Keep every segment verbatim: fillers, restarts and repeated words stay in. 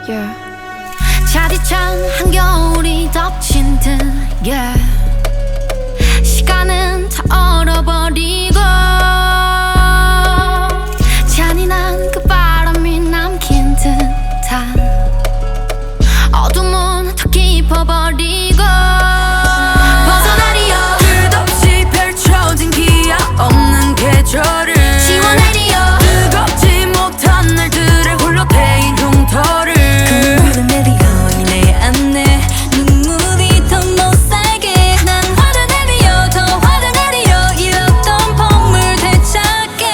yeah. 차디찬 한겨울이 덮친 듯 yeah. 시간은 다 얼어버리고 잔인한 그 바람이 남긴 듯한 어둠은 더 깊어버리고 벗어나리요 끝없이 펼쳐진 기약 없는 계절을 지워내리요 뜨겁지 못한 날들의 홀로 데인 흉터를 눈물을 내리어 내 안에 눈물이 더 못살게 난 화를 내리어 더 화를 내리어 잃었던 봄을 되찾게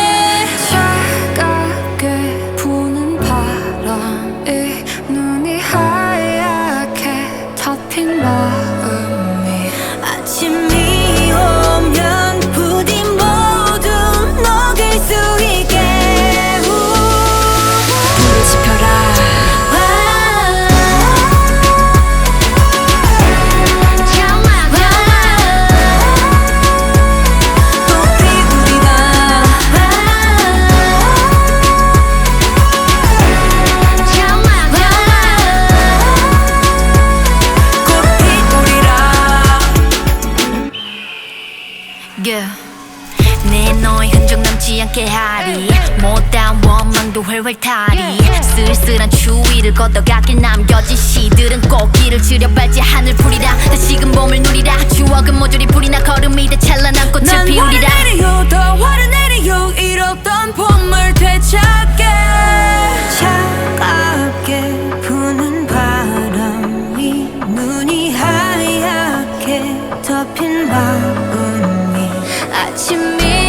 차갑게 부는 바람이 눈이 하얗게 덮인 마음이 아침이 오면 부디 모두 녹일 수 있게 불을 지펴라 yeah. 내 너의 흔적 남지 않게 하리 못다운 원망도 훨훨 타리 쓸쓸한 추위를 걷어가길 남겨진 시들은 꽃길을 지려밟지 하늘 풀이라 다시금 봄을 누리라 추억은 모조리 불이 나 걸음이 돼 찬란한 꽃을 난 피우리라 화를 내리요 더 화를 내리요 잃었던 봄을 되찾게 차갑게 부는 바람이 눈이 하얗게 덮인 마음이 아침이